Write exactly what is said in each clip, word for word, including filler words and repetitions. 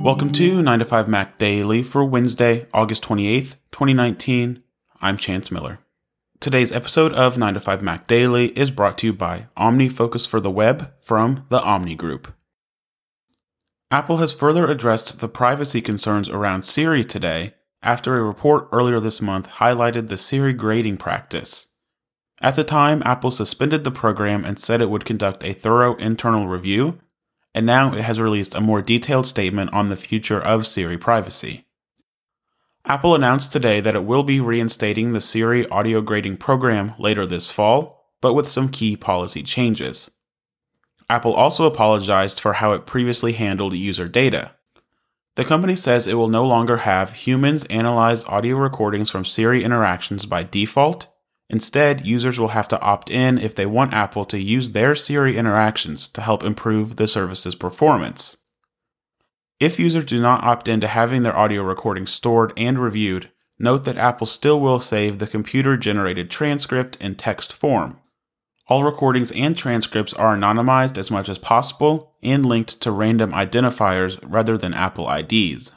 Welcome to nine to five Mac Daily for Wednesday, August twenty-eighth, twenty nineteen. I'm Chance Miller. Today's episode of nine to five Mac Daily is brought to you by OmniFocus for the Web from the Omni Group. Apple has further addressed the privacy concerns around Siri today after a report earlier this month highlighted the Siri grading practice. At the time, Apple suspended the program and said it would conduct a thorough internal review, and now it has released a more detailed statement on the future of Siri privacy. Apple announced today that it will be reinstating the Siri audio grading program later this fall, but with some key policy changes. Apple also apologized for how it previously handled user data. The company says it will no longer have humans analyze audio recordings from Siri interactions by default. Instead, users will have to opt in if they want Apple to use their Siri interactions to help improve the service's performance. If users do not opt in to having their audio recordings stored and reviewed, note that Apple still will save the computer-generated transcript in text form. All recordings and transcripts are anonymized as much as possible and linked to random identifiers rather than Apple I Ds.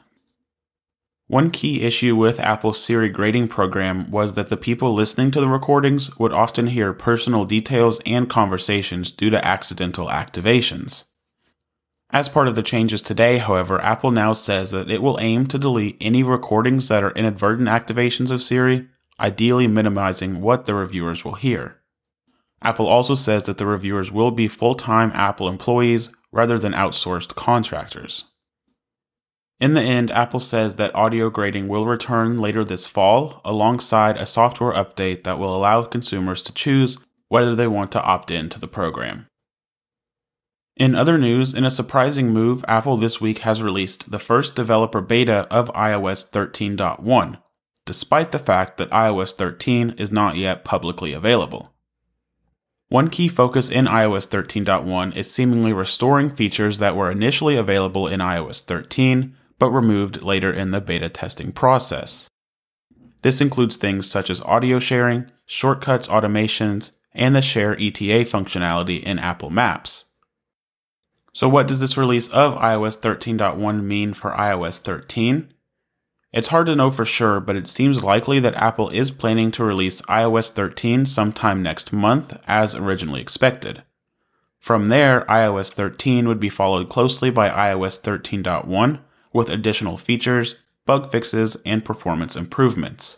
One key issue with Apple's Siri grading program was that the people listening to the recordings would often hear personal details and conversations due to accidental activations. As part of the changes today, however, Apple now says that it will aim to delete any recordings that are inadvertent activations of Siri, ideally minimizing what the reviewers will hear. Apple also says that the reviewers will be full-time Apple employees rather than outsourced contractors. In the end, Apple says that audio grading will return later this fall alongside a software update that will allow consumers to choose whether they want to opt in to the program. In other news, in a surprising move, Apple this week has released the first developer beta of i O S thirteen point one, despite the fact that i O S thirteen is not yet publicly available. One key focus in i O S thirteen point one is seemingly restoring features that were initially available in i O S thirteen, but removed later in the beta testing process. This includes things such as audio sharing, shortcuts automations, and the Share E T A functionality in Apple Maps. So what does this release of i O S thirteen point one mean for i O S thirteen? It's hard to know for sure, but it seems likely that Apple is planning to release i O S thirteen sometime next month, as originally expected. From there, i O S thirteen would be followed closely by i O S thirteen point one, with additional features, bug fixes, and performance improvements.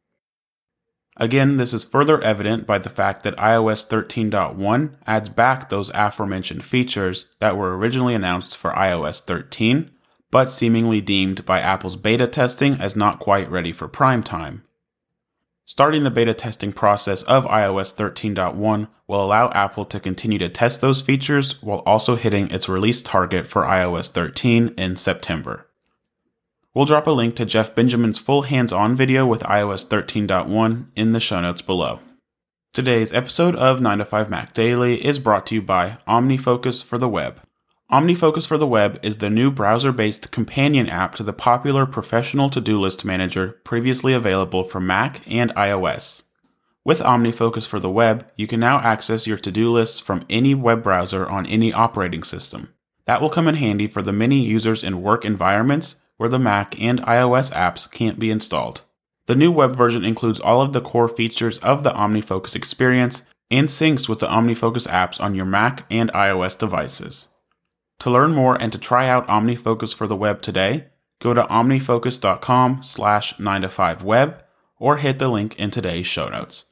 Again, this is further evident by the fact that i O S thirteen point one adds back those aforementioned features that were originally announced for i O S thirteen, but seemingly deemed by Apple's beta testing as not quite ready for prime time. Starting the beta testing process of i O S thirteen point one will allow Apple to continue to test those features while also hitting its release target for i O S thirteen in September. We'll drop a link to Jeff Benjamin's full hands-on video with i O S thirteen point one in the show notes below. Today's episode of nine to five Mac Daily is brought to you by OmniFocus for the Web. OmniFocus for the Web is the new browser-based companion app to the popular Professional To-Do List Manager previously available for Mac and iOS. With OmniFocus for the Web, you can now access your to-do lists from any web browser on any operating system. That will come in handy for the many users in work environments where the Mac and iOS apps can't be installed. The new web version includes all of the core features of the OmniFocus experience and syncs with the OmniFocus apps on your Mac and iOS devices. To learn more and to try out OmniFocus for the Web today, go to omnifocus.com slash 9to5web or hit the link in today's show notes.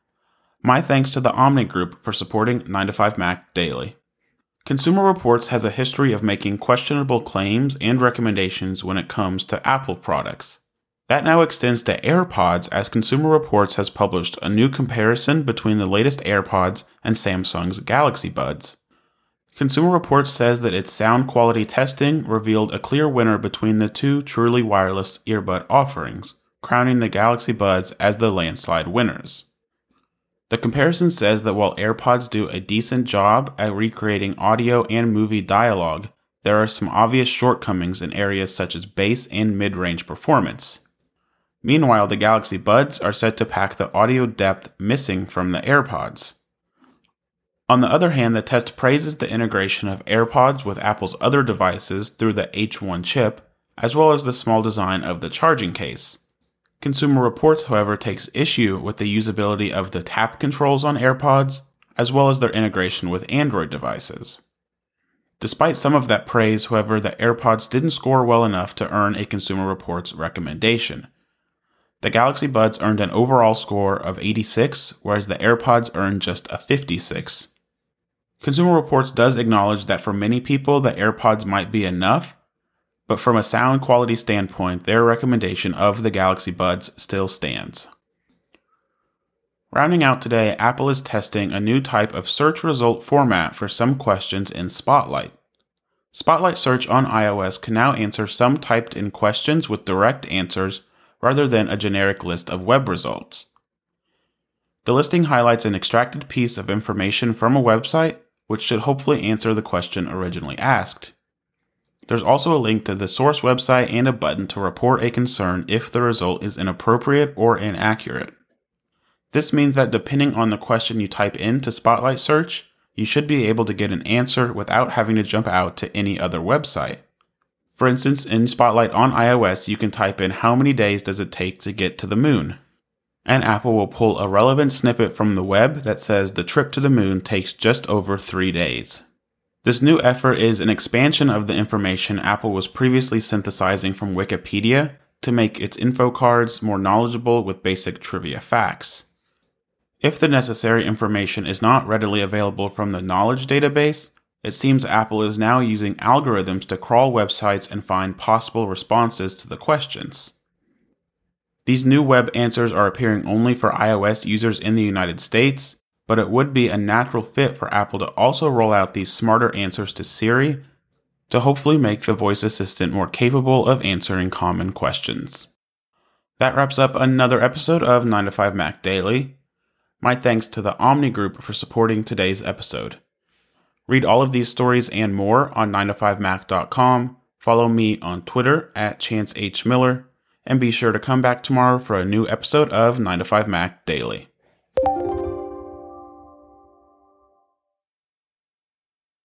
My thanks to the Omni Group for supporting nine to five Mac Daily. Consumer Reports has a history of making questionable claims and recommendations when it comes to Apple products. That now extends to AirPods, as Consumer Reports has published a new comparison between the latest AirPods and Samsung's Galaxy Buds. Consumer Reports says that its sound quality testing revealed a clear winner between the two truly wireless earbud offerings, crowning the Galaxy Buds as the landslide winners. The comparison says that while AirPods do a decent job at recreating audio and movie dialogue, there are some obvious shortcomings in areas such as bass and mid-range performance. Meanwhile, the Galaxy Buds are said to pack the audio depth missing from the AirPods. On the other hand, the test praises the integration of AirPods with Apple's other devices through the H one chip, as well as the small design of the charging case. Consumer Reports, however, takes issue with the usability of the tap controls on AirPods, as well as their integration with Android devices. Despite some of that praise, however, the AirPods didn't score well enough to earn a Consumer Reports recommendation. The Galaxy Buds earned an overall score of eighty-six, whereas the AirPods earned just a fifty-six. Consumer Reports does acknowledge that for many people the AirPods might be enough, but from a sound quality standpoint, their recommendation of the Galaxy Buds still stands. Rounding out today, Apple is testing a new type of search result format for some questions in Spotlight. Spotlight Search on iOS can now answer some typed-in questions with direct answers rather than a generic list of web results. The listing highlights an extracted piece of information from a website, which should hopefully answer the question originally asked. There's also a link to the source website and a button to report a concern if the result is inappropriate or inaccurate. This means that depending on the question you type into Spotlight Search, you should be able to get an answer without having to jump out to any other website. For instance, in Spotlight on iOS, you can type in how many days does it take to get to the moon, and Apple will pull a relevant snippet from the web that says the trip to the moon takes just over three days. This new effort is an expansion of the information Apple was previously synthesizing from Wikipedia to make its info cards more knowledgeable with basic trivia facts. If the necessary information is not readily available from the knowledge database, it seems Apple is now using algorithms to crawl websites and find possible responses to the questions. These new web answers are appearing only for iOS users in the United States, but it would be a natural fit for Apple to also roll out these smarter answers to Siri to hopefully make the voice assistant more capable of answering common questions. That wraps up another episode of nine to five Mac Daily. My thanks to the Omni Group for supporting today's episode. Read all of these stories and more on nine to five mac dot com, follow me on Twitter at Chance H. Miller, and be sure to come back tomorrow for a new episode of nine to five Mac Daily.